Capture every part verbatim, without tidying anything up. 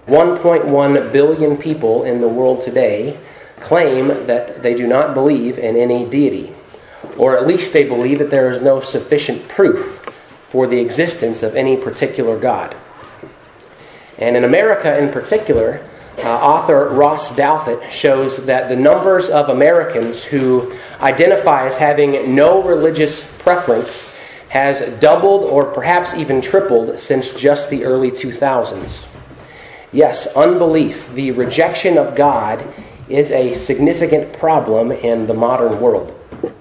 one point one billion people in the world today claim that they do not believe in any deity, or at least they believe that there is no sufficient proof for the existence of any particular God. And in America in particular, uh, author Ross Douthat shows that the numbers of Americans who identify as having no religious preference has doubled or perhaps even tripled since just the early two thousands. Yes, unbelief, the rejection of God, is a significant problem in the modern world.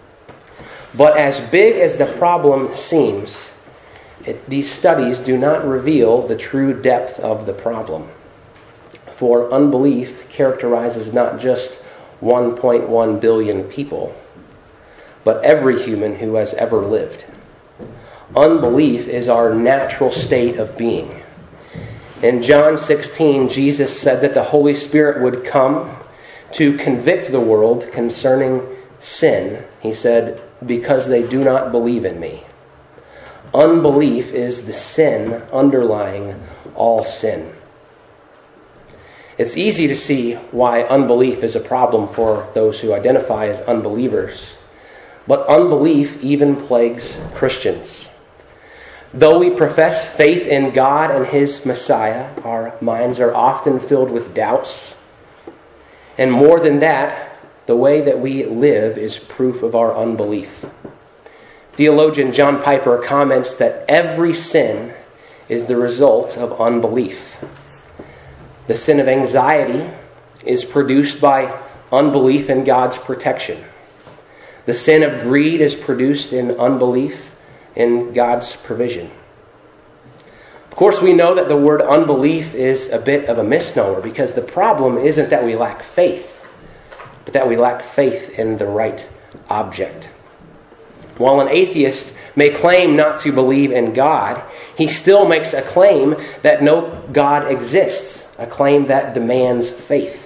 But as big as the problem seems, it, these studies do not reveal the true depth of the problem. For unbelief characterizes not just one point one billion people, but every human who has ever lived. Unbelief is our natural state of being. In John sixteen, Jesus said that the Holy Spirit would come to convict the world concerning sin. He said, because they do not believe in me. Unbelief is the sin underlying all sin. It's easy to see why unbelief is a problem for those who identify as unbelievers. But unbelief even plagues Christians. Though we profess faith in God and His Messiah, our minds are often filled with doubts. And more than that, the way that we live is proof of our unbelief. Theologian John Piper comments that every sin is the result of unbelief. The sin of anxiety is produced by unbelief in God's protection. The sin of greed is produced in unbelief in God's provision. Of course, we know that the word unbelief is a bit of a misnomer, because the problem isn't that we lack faith, but that we lack faith in the right object. While an atheist may claim not to believe in God, he still makes a claim that no God exists, a claim that demands faith.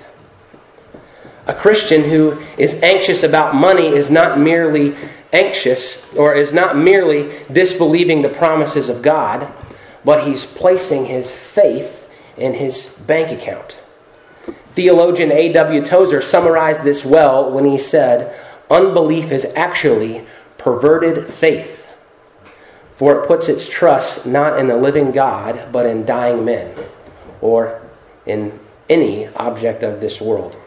A Christian who is anxious about money is not merely anxious, or is not merely disbelieving the promises of God, but he's placing his faith in his bank account. Theologian A W Tozer summarized this well when he said, unbelief is actually perverted faith, for it puts its trust not in the living God, but in dying men, or in any object of this world.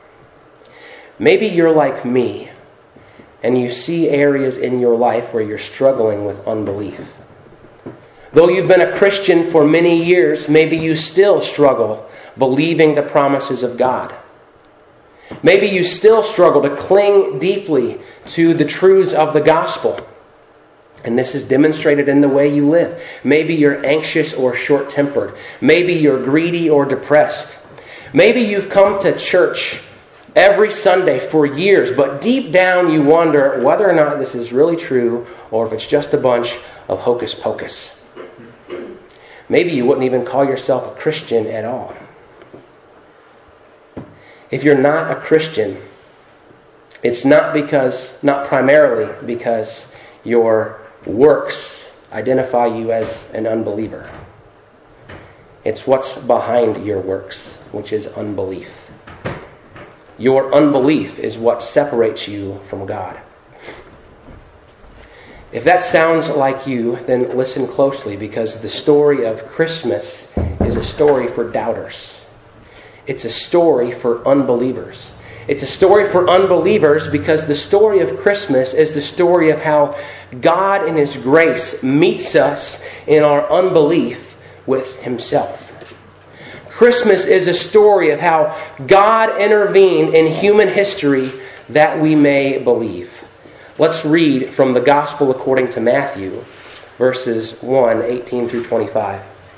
Maybe you're like me, and you see areas in your life where you're struggling with unbelief. Though you've been a Christian for many years, maybe you still struggle believing the promises of God. Maybe you still struggle to cling deeply to the truths of the gospel. And this is demonstrated in the way you live. Maybe you're anxious or short-tempered. Maybe you're greedy or depressed. Maybe you've come to church every Sunday for years, but deep down you wonder whether or not this is really true, or if it's just a bunch of hocus pocus. Maybe you wouldn't even call yourself a Christian at all. If you're not a Christian, it's not because, not primarily because your works identify you as an unbeliever. It's what's behind your works, which is unbelief. Your unbelief is what separates you from God. If that sounds like you, then listen closely, because the story of Christmas is a story for doubters. It's a story for unbelievers. It's a story for unbelievers because the story of Christmas is the story of how God in His grace meets us in our unbelief with Himself. Christmas is a story of how God intervened in human history that we may believe. Let's read from the Gospel according to Matthew, verses one, eighteen through twenty-five.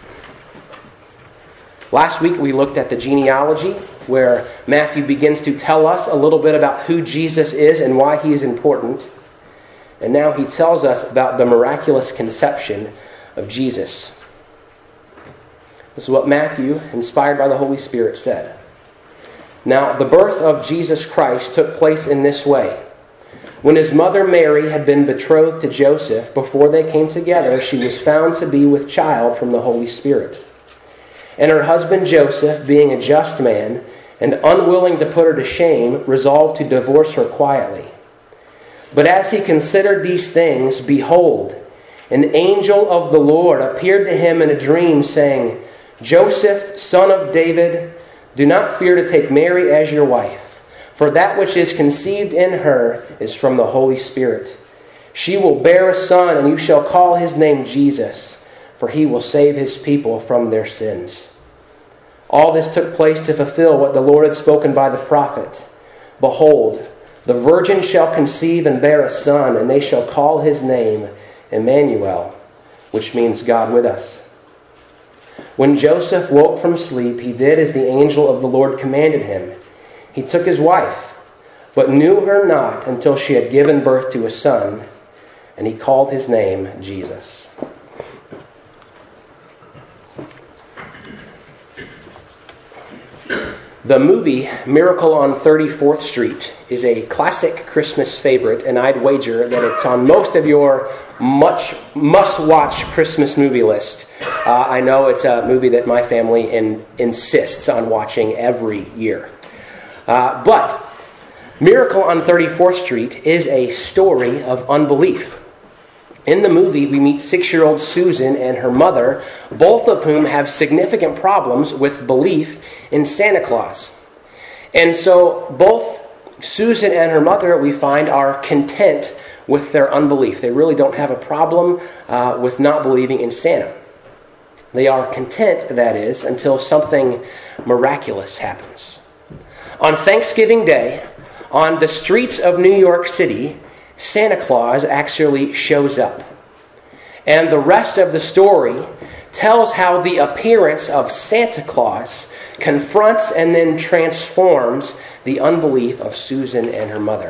Last week we looked at the genealogy, where Matthew begins to tell us a little bit about who Jesus is and why He is important. And now he tells us about the miraculous conception of Jesus. This is what Matthew, inspired by the Holy Spirit, said. Now, the birth of Jesus Christ took place in this way. When His mother Mary had been betrothed to Joseph, before they came together, she was found to be with child from the Holy Spirit. And her husband Joseph, being a just man and unwilling to put her to shame, resolved to divorce her quietly. But as he considered these things, behold, an angel of the Lord appeared to him in a dream, saying, Joseph, son of David, do not fear to take Mary as your wife, for that which is conceived in her is from the Holy Spirit. She will bear a son, and you shall call his name Jesus, for he will save his people from their sins. All this took place to fulfill what the Lord had spoken by the prophet. Behold, the virgin shall conceive and bear a son, and they shall call his name Emmanuel, which means God with us. When Joseph woke from sleep, he did as the angel of the Lord commanded him. He took his wife, but knew her not until she had given birth to a son, and he called his name Jesus. The movie Miracle on thirty-fourth Street is a classic Christmas favorite, and I'd wager that it's on most of your much must-watch Christmas movie list. Uh, I know it's a movie that my family in, insists on watching every year. Uh, but Miracle on thirty-fourth Street is a story of unbelief. In the movie, we meet six-year-old Susan and her mother, both of whom have significant problems with belief in Santa Claus. And so both Susan and her mother, we find, are content with their unbelief. They really don't have a problem uh, with not believing in Santa. They are content, that is, until something miraculous happens. On Thanksgiving Day, on the streets of New York City, Santa Claus actually shows up. And the rest of the story tells how the appearance of Santa Claus confronts and then transforms the unbelief of Susan and her mother.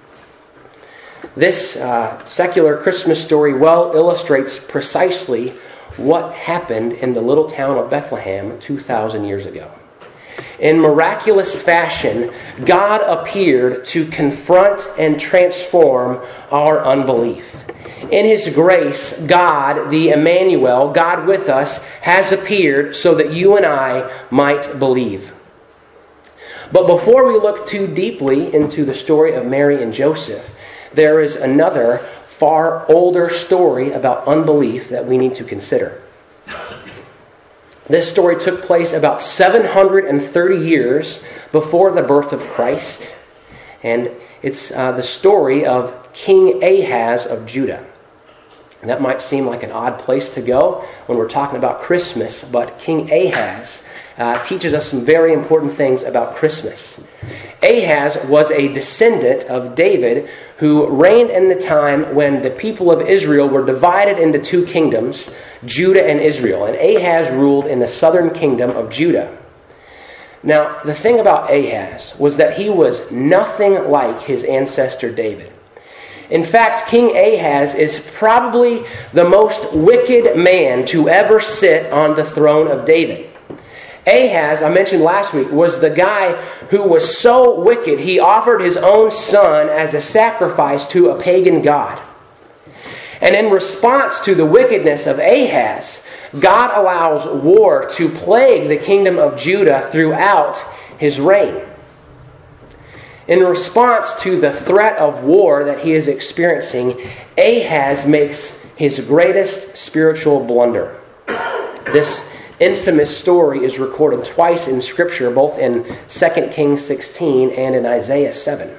This uh, secular Christmas story well illustrates precisely what happened in the little town of Bethlehem two thousand years ago. In miraculous fashion, God appeared to confront and transform our unbelief. In His grace, God, the Emmanuel, God with us, has appeared so that you and I might believe. But before we look too deeply into the story of Mary and Joseph, there is another far older story about unbelief that we need to consider. This story took place about seven hundred thirty years before the birth of Christ. And it's uh, the story of King Ahaz of Judah. And that might seem like an odd place to go when we're talking about Christmas, but King Ahaz uh, teaches us some very important things about Christmas. Ahaz was a descendant of David who reigned in the time when the people of Israel were divided into two kingdoms, Judah and Israel. And Ahaz ruled in the southern kingdom of Judah. Now, the thing about Ahaz was that he was nothing like his ancestor David. In fact, King Ahaz is probably the most wicked man to ever sit on the throne of David. Ahaz, I mentioned last week, was the guy who was so wicked he offered his own son as a sacrifice to a pagan god. And in response to the wickedness of Ahaz, God allows war to plague the kingdom of Judah throughout his reign. In response to the threat of war that he is experiencing, Ahaz makes his greatest spiritual blunder. This infamous story is recorded twice in Scripture, both in Second Kings sixteen and in Isaiah seven.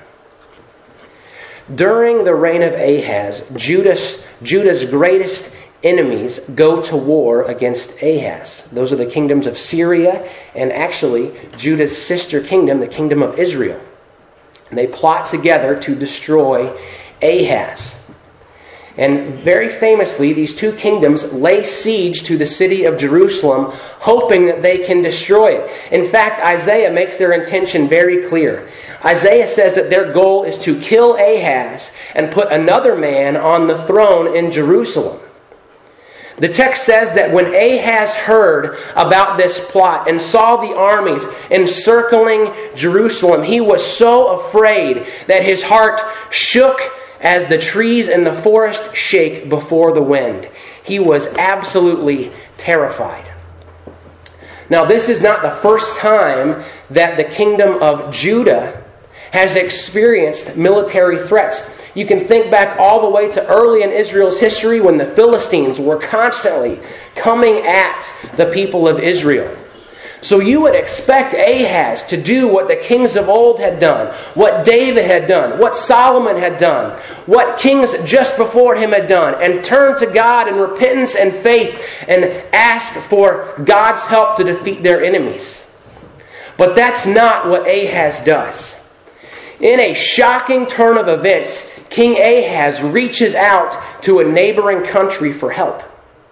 During the reign of Ahaz, Judah's, Judah's greatest enemies go to war against Ahaz. Those are the kingdoms of Syria and actually Judah's sister kingdom, the kingdom of Israel. And they plot together to destroy Ahaz. And very famously, these two kingdoms lay siege to the city of Jerusalem, hoping that they can destroy it. In fact, Isaiah makes their intention very clear. Isaiah says that their goal is to kill Ahaz and put another man on the throne in Jerusalem. The text says that when Ahaz heard about this plot and saw the armies encircling Jerusalem, he was so afraid that his heart shook as the trees in the forest shake before the wind. He was absolutely terrified. Now, this is not the first time that the kingdom of Judah has experienced military threats. You can think back all the way to early in Israel's history when the Philistines were constantly coming at the people of Israel. So you would expect Ahaz to do what the kings of old had done, what David had done, what Solomon had done, what kings just before him had done, and turn to God in repentance and faith and ask for God's help to defeat their enemies. But that's not what Ahaz does. In a shocking turn of events, King Ahaz reaches out to a neighboring country for help.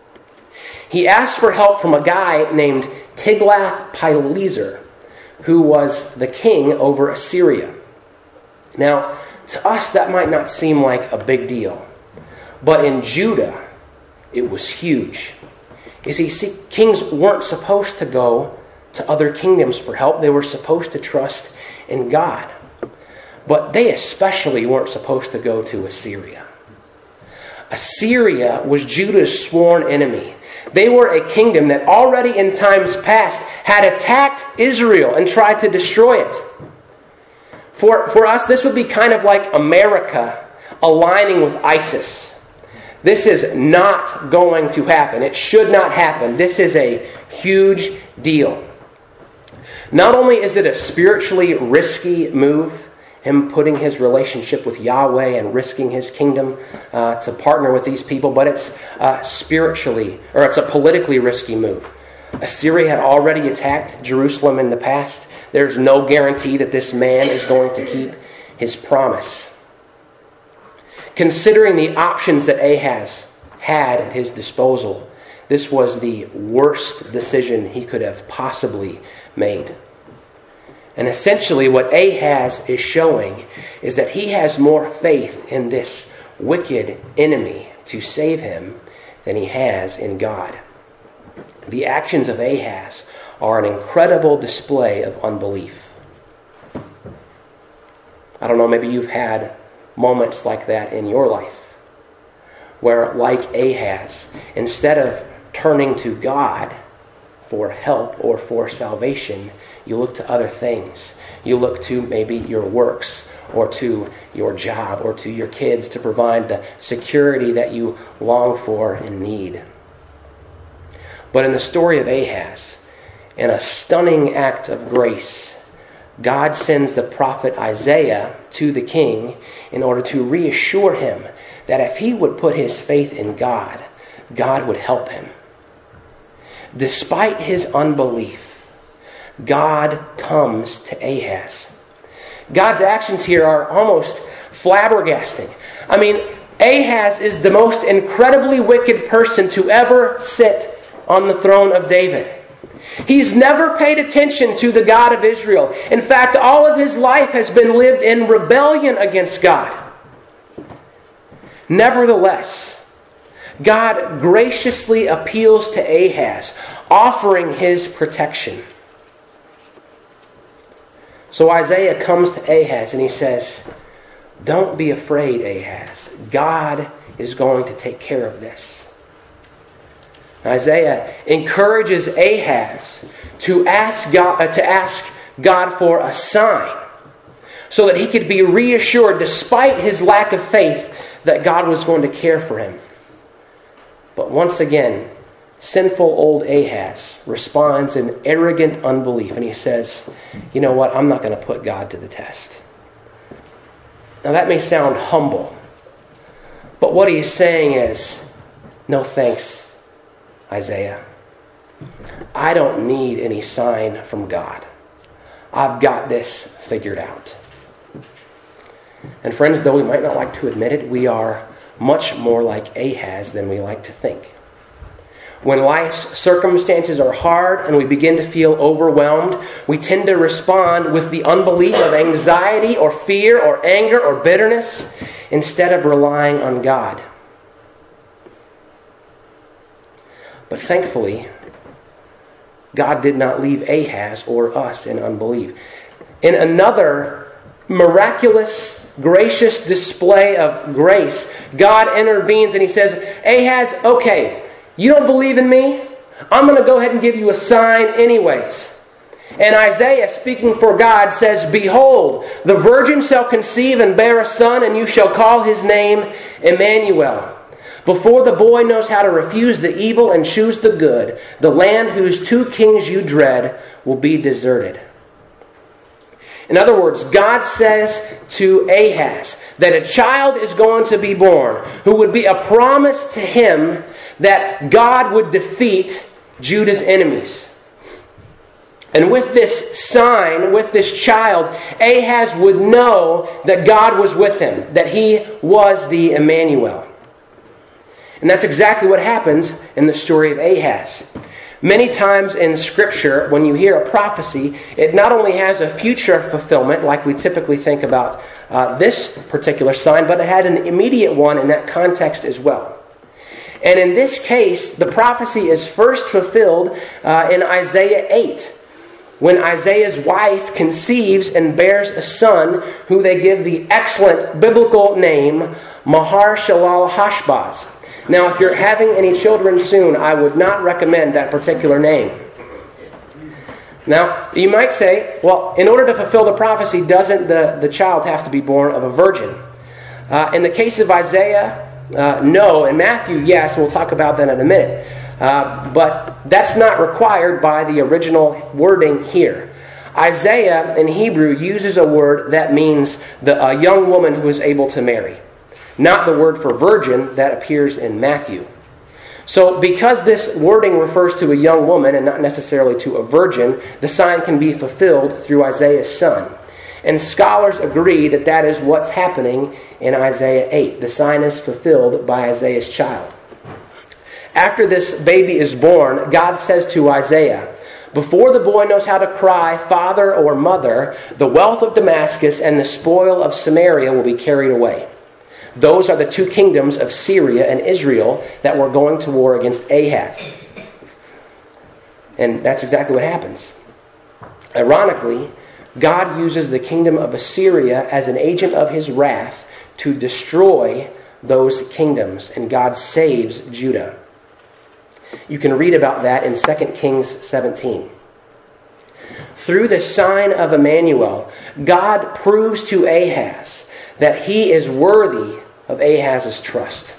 He asks for help from a guy named Tiglath-Pileser, who was the king over Assyria. Now, to us that might not seem like a big deal, but in Judah, it was huge. You see, see, kings weren't supposed to go to other kingdoms for help. They were supposed to trust in God. But they especially weren't supposed to go to Assyria. Assyria was Judah's sworn enemy. They were a kingdom that already in times past had attacked Israel and tried to destroy it. For, for us, this would be kind of like America aligning with ISIS. This is not going to happen. It should not happen. This is a huge deal. Not only is it a spiritually risky move, him putting his relationship with Yahweh and risking his kingdom uh, to partner with these people, but it's uh, spiritually, or it's a politically risky move. Assyria had already attacked Jerusalem in the past. There's no guarantee that this man is going to keep his promise. Considering the options that Ahaz had at his disposal, this was the worst decision he could have possibly made. And essentially what Ahaz is showing is that he has more faith in this wicked enemy to save him than he has in God. The actions of Ahaz are an incredible display of unbelief. I don't know, maybe you've had moments like that in your life, where, like Ahaz, instead of turning to God for help or for salvation, you look to other things. You look to maybe your works or to your job or to your kids to provide the security that you long for and need. But in the story of Ahaz, in a stunning act of grace, God sends the prophet Isaiah to the king in order to reassure him that if he would put his faith in God, God would help him. Despite his unbelief, God comes to Ahaz. God's actions here are almost flabbergasting. I mean, Ahaz is the most incredibly wicked person to ever sit on the throne of David. He's never paid attention to the God of Israel. In fact, all of his life has been lived in rebellion against God. Nevertheless, God graciously appeals to Ahaz, offering his protection. So Isaiah comes to Ahaz and he says, "Don't be afraid, Ahaz. God is going to take care of this." Isaiah encourages Ahaz to ask God, uh, to ask God for a sign so that he could be reassured, despite his lack of faith, that God was going to care for him. But once again, sinful old Ahaz responds in arrogant unbelief, and he says, "You know what? I'm not going to put God to the test." Now that may sound humble, but what he's saying is, no thanks, Isaiah. I don't need any sign from God. I've got this figured out. And friends, though we might not like to admit it, we are much more like Ahaz than we like to think. When life's circumstances are hard and we begin to feel overwhelmed, we tend to respond with the unbelief of anxiety or fear or anger or bitterness instead of relying on God. But thankfully, God did not leave Ahaz or us in unbelief. In another miraculous, gracious display of grace, God intervenes and he says, "Ahaz, okay, you don't believe in me? I'm going to go ahead and give you a sign anyways. And Isaiah, speaking for God, says, Behold, the virgin shall conceive and bear a son, and you shall call his name Emmanuel. Before the boy knows how to refuse the evil and choose the good, the land whose two kings you dread will be deserted. In other words, God says to Ahaz that a child is going to be born who would be a promise to him that God would defeat Judah's enemies. And with this sign, with this child, Ahaz would know that God was with him, that he was the Emmanuel. And that's exactly what happens in the story of Ahaz. Many times in Scripture, when you hear a prophecy, it not only has a future fulfillment, like we typically think about uh, this particular sign, but it had an immediate one in that context as well. And in this case, the prophecy is first fulfilled uh, in Isaiah eight, when Isaiah's wife conceives and bears a son who they give the excellent biblical name Maher-shalal-Hash-Baz. Now, if you're having any children soon, I would not recommend that particular name. Now, you might say, well, in order to fulfill the prophecy, doesn't the, the child have to be born of a virgin? Uh, in the case of Isaiah, uh, no. In Matthew, yes. We'll talk about that in a minute. Uh, but that's not required by the original wording here. Isaiah in Hebrew uses a word that means the, a young woman who is able to marry. Not the word for virgin that appears in Matthew. So because this wording refers to a young woman and not necessarily to a virgin, the sign can be fulfilled through Isaiah's son. And scholars agree that that is what's happening in Isaiah eight. The sign is fulfilled by Isaiah's child. After this baby is born, God says to Isaiah, Before the boy knows how to cry, father or mother, the wealth of Damascus and the spoil of Samaria will be carried away. Those are the two kingdoms of Syria and Israel that were going to war against Ahaz. And that's exactly what happens. Ironically, God uses the kingdom of Assyria as an agent of his wrath to destroy those kingdoms, and God saves Judah. You can read about that in Second Kings seventeen. Through the sign of Emmanuel, God proves to Ahaz that he is worthy of Ahaz's trust.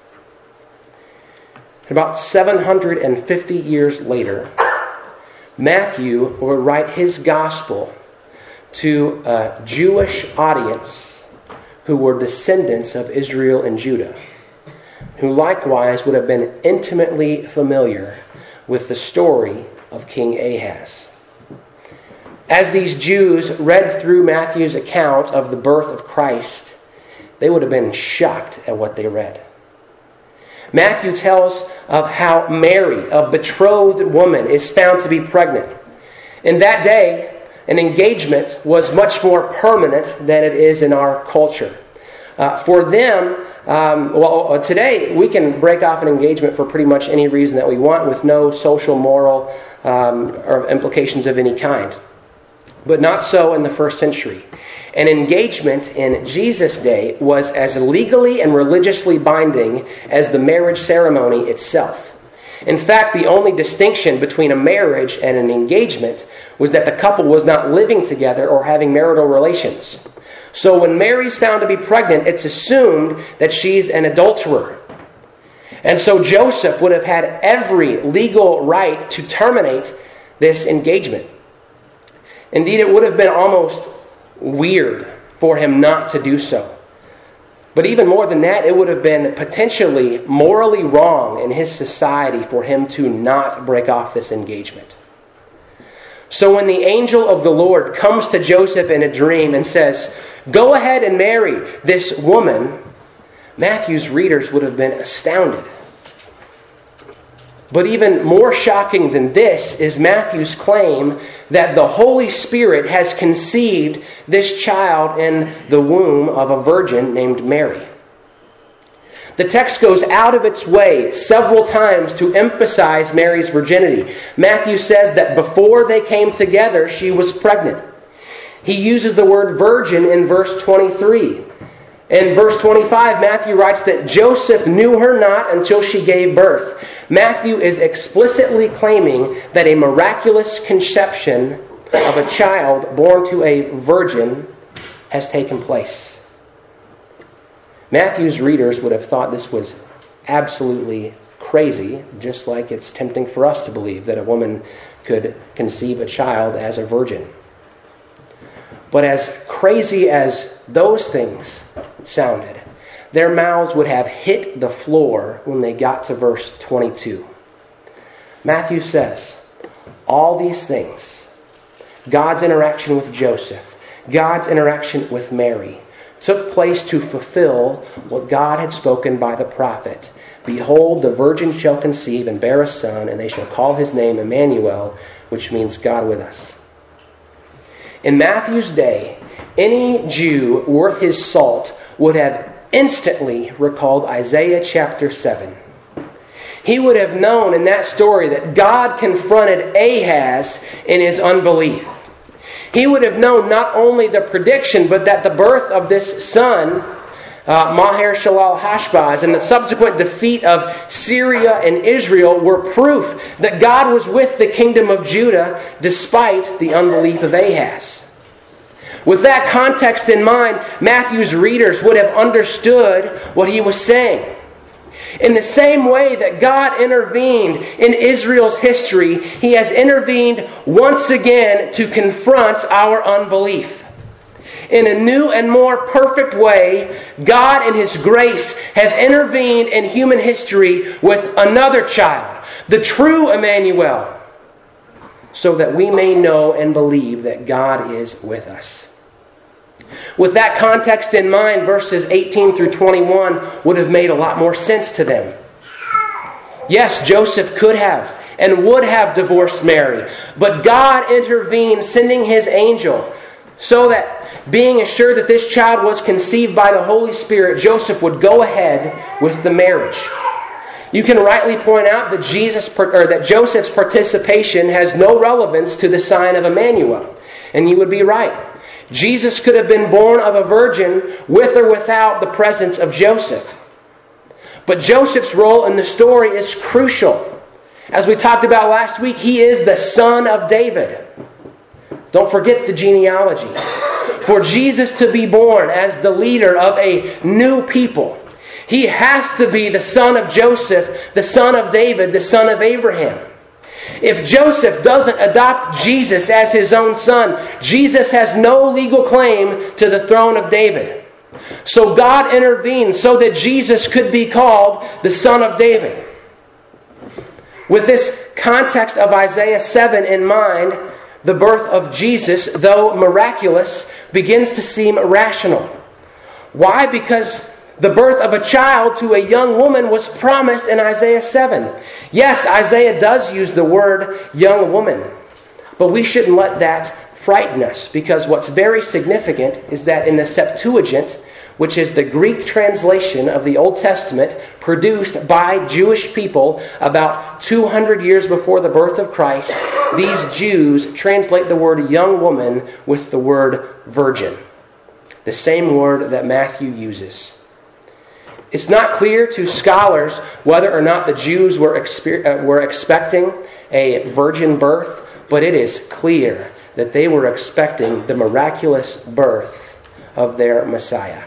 About seven hundred fifty years later, Matthew will write his gospel to a Jewish audience who were descendants of Israel and Judah, who likewise would have been intimately familiar with the story of King Ahaz. As these Jews read through Matthew's account of the birth of Christ, they would have been shocked at what they read. Matthew tells of how Mary, a betrothed woman, is found to be pregnant. In that day, an engagement was much more permanent than it is in our culture. Uh, for them, um, well, today we can break off an engagement for pretty much any reason that we want with no social, moral, um, or implications of any kind. But not so in the first century. An engagement in Jesus' day was as legally and religiously binding as the marriage ceremony itself. In fact, the only distinction between a marriage and an engagement was that the couple was not living together or having marital relations. So when Mary's found to be pregnant, it's assumed that she's an adulterer. And so Joseph would have had every legal right to terminate this engagement. Indeed, it would have been almost weird for him not to do so. But even more than that, it would have been potentially morally wrong in his society for him to not break off this engagement. So when the angel of the Lord comes to Joseph in a dream and says, "Go ahead and marry this woman," Matthew's readers would have been astounded. But even more shocking than this is Matthew's claim that the Holy Spirit has conceived this child in the womb of a virgin named Mary. The text goes out of its way several times to emphasize Mary's virginity. Matthew says that before they came together, she was pregnant. He uses the word virgin in verse twenty-three. In verse twenty-five, Matthew writes that Joseph knew her not until she gave birth. Matthew is explicitly claiming that a miraculous conception of a child born to a virgin has taken place. Matthew's readers would have thought this was absolutely crazy, just like it's tempting for us to believe that a woman could conceive a child as a virgin. But as crazy as those things sounded, their mouths would have hit the floor when they got to verse twenty-two. Matthew says, all these things, God's interaction with Joseph, God's interaction with Mary, took place to fulfill what God had spoken by the prophet. Behold, the virgin shall conceive and bear a son, and they shall call his name Emmanuel, which means God with us. In Matthew's day, any Jew worth his salt would have instantly recalled Isaiah chapter seven. He would have known in that story that God confronted Ahaz in his unbelief. He would have known not only the prediction, but that the birth of this son, uh, Maher-shalal-Hashbaz, and the subsequent defeat of Syria and Israel were proof that God was with the kingdom of Judah despite the unbelief of Ahaz. With that context in mind, Matthew's readers would have understood what he was saying. In the same way that God intervened in Israel's history, He has intervened once again to confront our unbelief. In a new and more perfect way, God in His grace has intervened in human history with another child, the true Emmanuel, so that we may know and believe that God is with us. With that context in mind, verses eighteen through twenty-one would have made a lot more sense to them. Yes, Joseph could have and would have divorced Mary, but God intervened, sending His angel, so that, being assured that this child was conceived by the Holy Spirit, Joseph would go ahead with the marriage. You can rightly point out that Jesus or that Joseph's participation has no relevance to the sign of Emmanuel, and you would be right. Jesus could have been born of a virgin with or without the presence of Joseph. But Joseph's role in the story is crucial. As we talked about last week, he is the son of David. Don't forget the genealogy. For Jesus to be born as the leader of a new people, he has to be the son of Joseph, the son of David, the son of Abraham. If Joseph doesn't adopt Jesus as his own son, Jesus has no legal claim to the throne of David. So God intervened so that Jesus could be called the son of David. With this context of Isaiah seven in mind, the birth of Jesus, though miraculous, begins to seem rational. Why? Because the birth of a child to a young woman was promised in Isaiah seven. Yes, Isaiah does use the word young woman, but we shouldn't let that frighten us, because what's very significant is that in the Septuagint, which is the Greek translation of the Old Testament produced by Jewish people about two hundred years before the birth of Christ, these Jews translate the word young woman with the word virgin, the same word that Matthew uses. It's not clear to scholars whether or not the Jews were, exper- uh, were expecting a virgin birth, but it is clear that they were expecting the miraculous birth of their Messiah.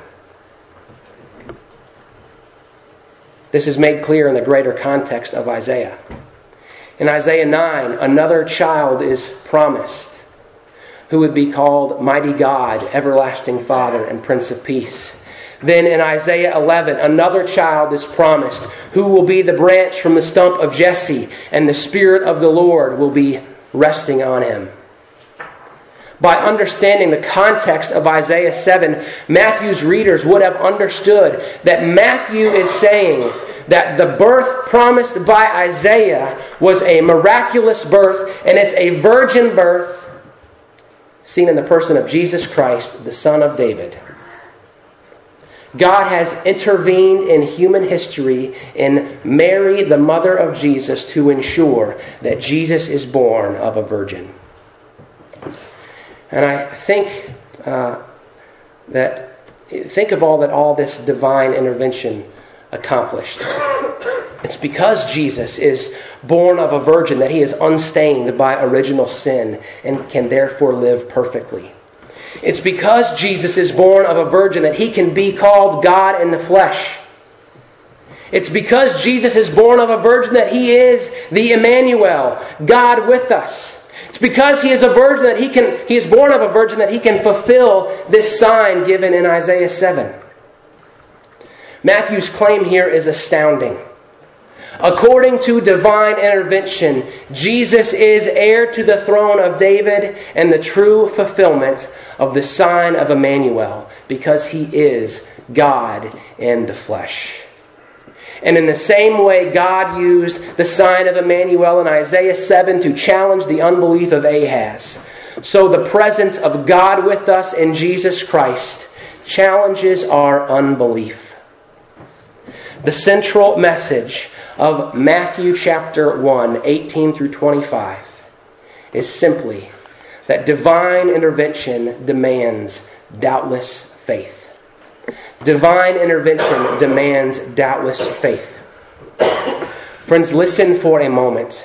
This is made clear in the greater context of Isaiah. In Isaiah nine, another child is promised, who would be called Mighty God, Everlasting Father, and Prince of Peace. Then in Isaiah eleven, another child is promised, who will be the branch from the stump of Jesse, and the Spirit of the Lord will be resting on him. By understanding the context of Isaiah seven, Matthew's readers would have understood that Matthew is saying that the birth promised by Isaiah was a miraculous birth, and it's a virgin birth seen in the person of Jesus Christ, the Son of David. God has intervened in human history in Mary, the mother of Jesus, to ensure that Jesus is born of a virgin. And I think uh, that think of all that all this divine intervention accomplished. It's because Jesus is born of a virgin that he is unstained by original sin and can therefore live perfectly. It's because Jesus is born of a virgin that he can be called God in the flesh. It's because Jesus is born of a virgin that he is the Emmanuel, God with us. It's because he is a virgin that he can he is born of a virgin that he can fulfill this sign given in Isaiah seven. Matthew's claim here is astounding. According to divine intervention, Jesus is heir to the throne of David and the true fulfillment of the sign of Emmanuel, because he is God in the flesh. And in the same way God used the sign of Emmanuel in Isaiah seven to challenge the unbelief of Ahaz, so the presence of God with us in Jesus Christ challenges our unbelief. The central message of Matthew chapter one, eighteen through twenty-five, is simply that divine intervention demands doubtless faith. Divine intervention demands doubtless faith. Friends, listen for a moment.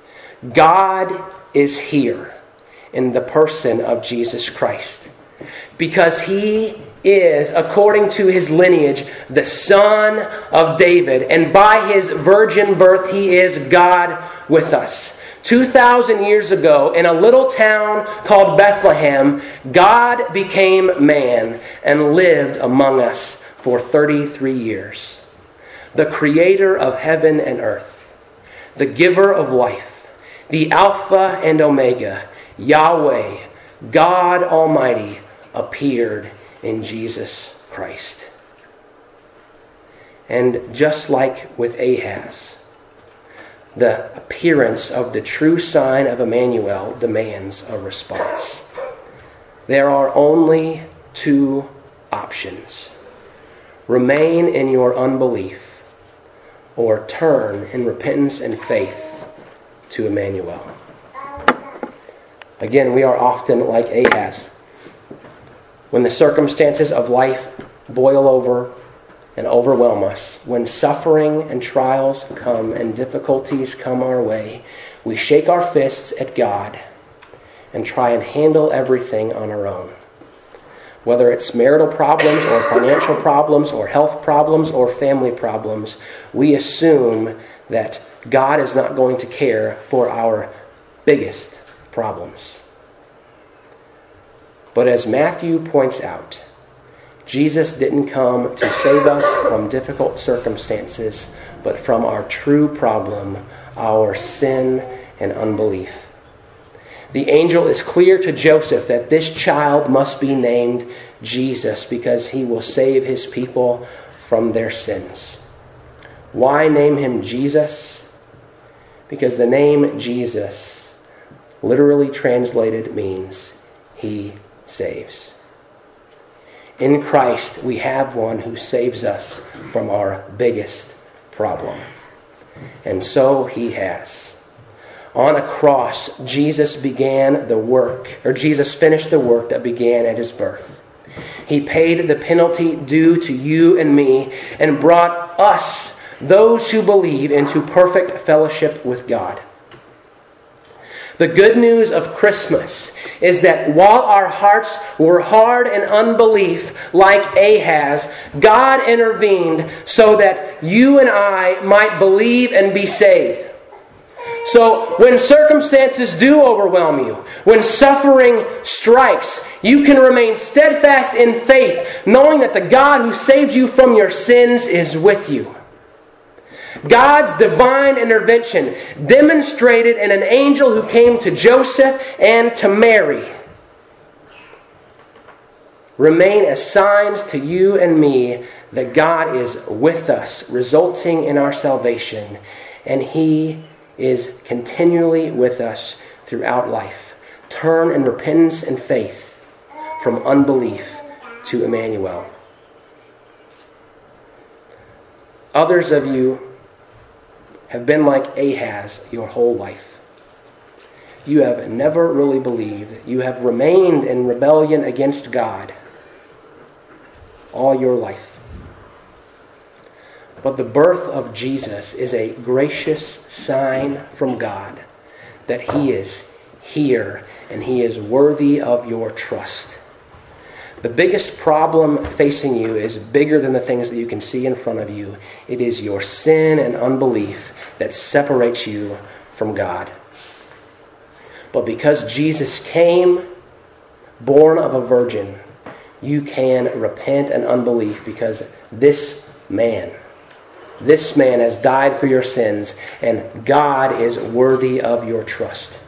God is here in the person of Jesus Christ, because he is, according to his lineage, the son of David, and by his virgin birth he is God with us. Two thousand years ago, in a little town called Bethlehem, God became man and lived among us for thirty-three years. The creator of heaven and earth, the giver of life, the Alpha and Omega, Yahweh, God Almighty, appeared in Jesus Christ. And just like with Ahaz, the appearance of the true sign of Emmanuel demands a response. There are only two options: remain in your unbelief, or turn in repentance and faith to Emmanuel. Again, we are often like Ahaz. When the circumstances of life boil over and overwhelm us, when suffering and trials come and difficulties come our way, we shake our fists at God and try and handle everything on our own. Whether it's marital problems or financial problems or health problems or family problems, we assume that God is not going to care for our biggest problems. But as Matthew points out, Jesus didn't come to save us from difficult circumstances, but from our true problem, our sin and unbelief. The angel is clear to Joseph that this child must be named Jesus because he will save his people from their sins. Why name him Jesus? Because the name Jesus, literally translated, means he saves. In Christ, we have one who saves us from our biggest problem. And so he has. On a cross, Jesus began the work, or Jesus finished the work that began at his birth. He paid the penalty due to you and me and brought us, those who believe, into perfect fellowship with God. The good news of Christmas is that while our hearts were hard in unbelief like Ahaz, God intervened so that you and I might believe and be saved. So when circumstances do overwhelm you, when suffering strikes, you can remain steadfast in faith, knowing that the God who saved you from your sins is with you. God's divine intervention demonstrated in an angel who came to Joseph and to Mary remain as signs to you and me that God is with us, resulting in our salvation, and he is continually with us throughout life. Turn in repentance and faith from unbelief to Emmanuel. Others of you have been like Ahaz your whole life. You have never really believed. You have remained in rebellion against God. all your life. But the birth of Jesus is a gracious sign from God that He is here and He is worthy of your trust. The biggest problem facing you is bigger than the things that you can see in front of you. It is your sin and unbelief that separates you from God. But because Jesus came, born of a virgin, you can repent and unbelief because this man, this man has died for your sins, and God is worthy of your trust.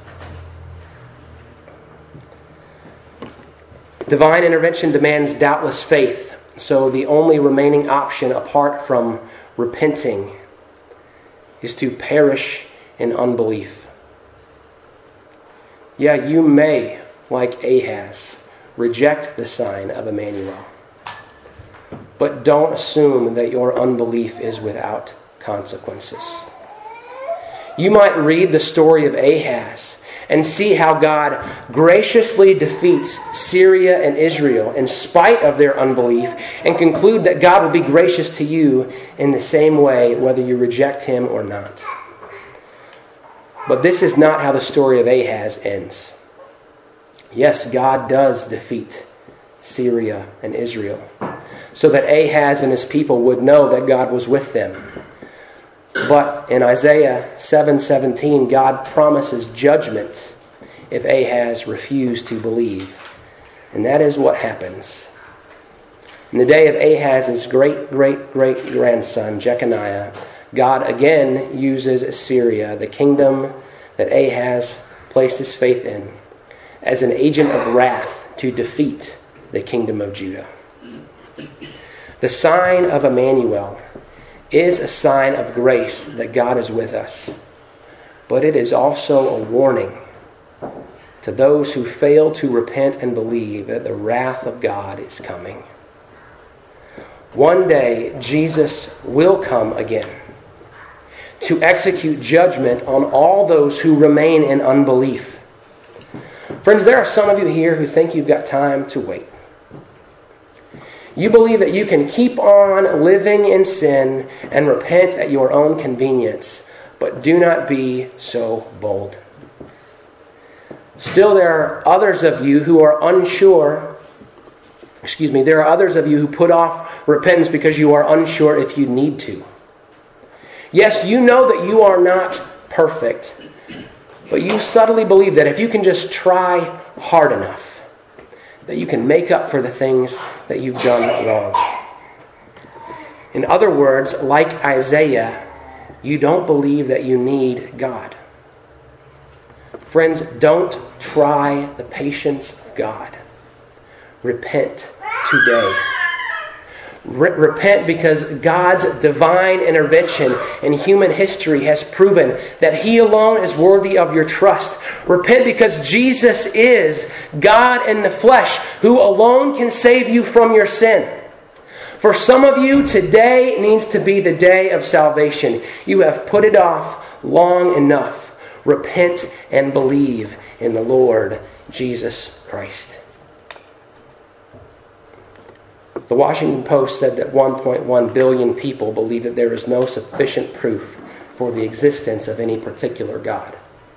Divine intervention demands doubtless faith, so the only remaining option apart from repenting is to perish in unbelief. Yeah, you may, like Ahaz, reject the sign of Emmanuel. But don't assume that your unbelief is without consequences. You might read the story of Ahaz and see how God graciously defeats Syria and Israel in spite of their unbelief, and conclude that God will be gracious to you in the same way whether you reject Him or not. But this is not how the story of Ahaz ends. Yes, God does defeat Syria and Israel, so that Ahaz and his people would know that God was with them. But in Isaiah seven seventeen, God promises judgment if Ahaz refused to believe. And that is what happens. In the day of Ahaz's great-great-great-grandson, Jeconiah, God again uses Assyria, the kingdom that Ahaz placed his faith in, as an agent of wrath to defeat the kingdom of Judah. The sign of Emmanuel is a sign of grace that God is with us. But it is also a warning to those who fail to repent and believe that the wrath of God is coming. One day, Jesus will come again to execute judgment on all those who remain in unbelief. Friends, there are some of you here who think you've got time to wait. You believe that you can keep on living in sin and repent at your own convenience, but do not be so bold. Still, there are others of you who are unsure. Excuse me, there are others of you who put off repentance because you are unsure if you need to. Yes, you know that you are not perfect, but you subtly believe that if you can just try hard enough, that you can make up for the things that you've done wrong. In other words, like Isaiah, you don't believe that you need God. Friends, don't try the patience of God. Repent today. Re- repent because God's divine intervention in human history has proven that He alone is worthy of your trust. Repent because Jesus is God in the flesh, who alone can save you from your sin. For some of you, today needs to be the day of salvation. You have put it off long enough. Repent and believe in the Lord Jesus Christ. The Washington Post said that one point one billion people believe that there is no sufficient proof for the existence of any particular God.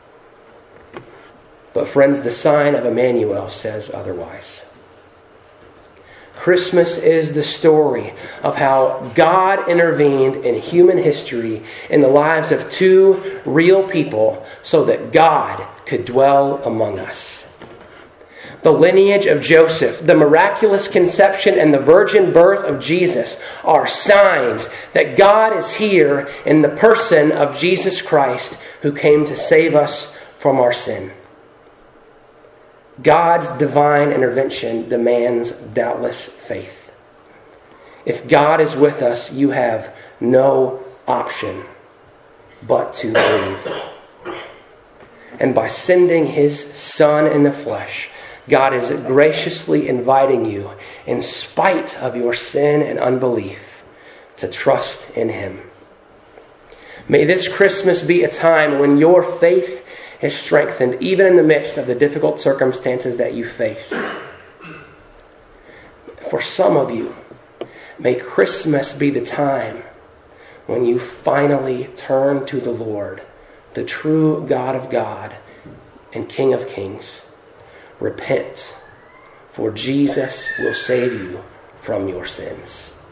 But friends, the sign of Emmanuel says otherwise. Christmas is the story of how God intervened in human history in the lives of two real people so that God could dwell among us. The lineage of Joseph, the miraculous conception, and the virgin birth of Jesus are signs that God is here in the person of Jesus Christ, who came to save us from our sin. God's divine intervention demands doubtless faith. If God is with us, you have no option but to believe. And by sending His Son in the flesh, God is graciously inviting you, in spite of your sin and unbelief, to trust in Him. May this Christmas be a time when your faith is strengthened, even in the midst of the difficult circumstances that you face. For some of you, May Christmas be the time when you finally turn to the Lord, the true God of God and King of Kings. Repent, for Jesus will save you from your sins.